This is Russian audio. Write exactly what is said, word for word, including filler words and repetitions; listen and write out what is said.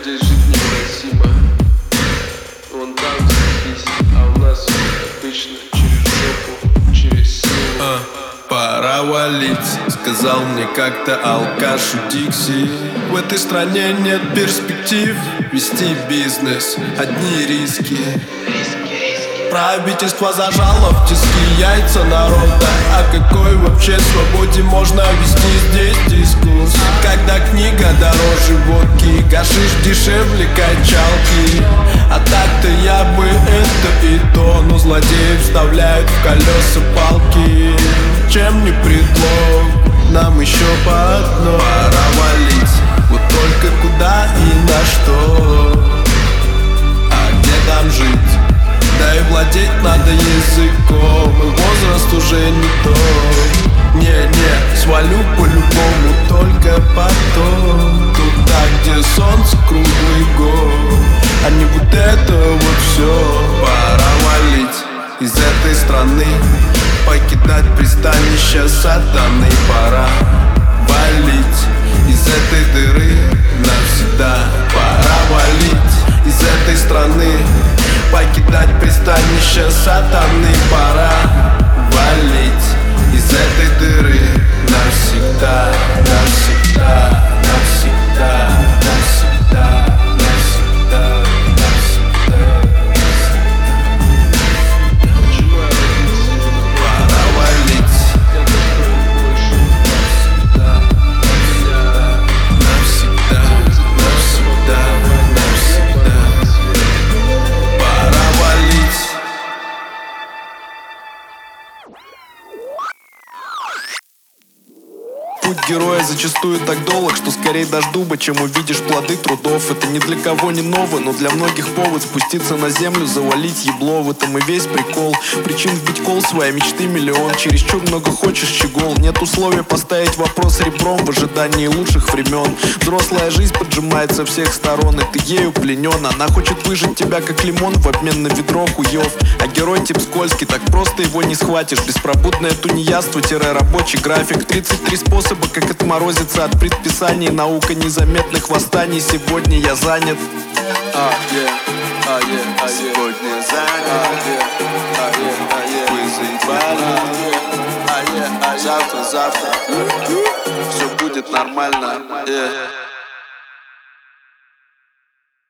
здесь жить невыносимо. Вон там заебись, а у нас обычно через жопу, через силу. а, Пора валить, сказал мне как-то алкаш у Дикси. В этой стране нет перспектив вести бизнес, одни риски. Правительство зажало в тиски яйца народа. О какой вообще свободе можно вести здесь дискурс? Когда книга дороже водки, гашиш дешевле качалки. А так-то я бы это и то, но злодеи вставляют в колеса палки. Чем не предлог, нам еще по одной. Пора валить, вот только куда и на что? А где там жить? Да и владеть надо языком, и возраст уже не тот. Не-не, свалю по-любому, только потом. Туда, где солнце круглый год, а не вот это вот все. Пора валить из этой страны, покидать пристанище сатаны. Пора валить из этой дыры навсегда. Пора валить из этой страны, покидать пристанище сатаны. Пора валить из этой дыры навсегда, навсегда, навсегда, навсегда, навсегда, навсегда. Пора валить навсегда, навсегда, навсегда, навсегда. Пора валить. Путь героя зачастую так долг, что скорее дашь дуба, чем увидишь плоды трудов. Это ни для кого не ново, но для многих повод спуститься на землю, завалить ебло. В этом и весь прикол. Причин вбить кол, своей мечты миллион. Чересчур много хочешь, щегол. Нет условия поставить вопрос ребром в ожидании лучших времен. Взрослая жизнь поджимает со всех сторон, и ты ею пленен. Она хочет выжать тебя как лимон в обмен на ведро хуев. А герой тип скользкий, так просто его не схватишь. Беспробудное тунеядство-рабочий график. тридцать три способа, как отморозиться от предписаний. Наука незаметных восстаний. Сегодня я занят. А, е, а, е, а, е. Сегодня занят. А, е, а, е, а, е. Вы заебали. А, е, а, е. Завтра, завтра все будет нормально. Yeah.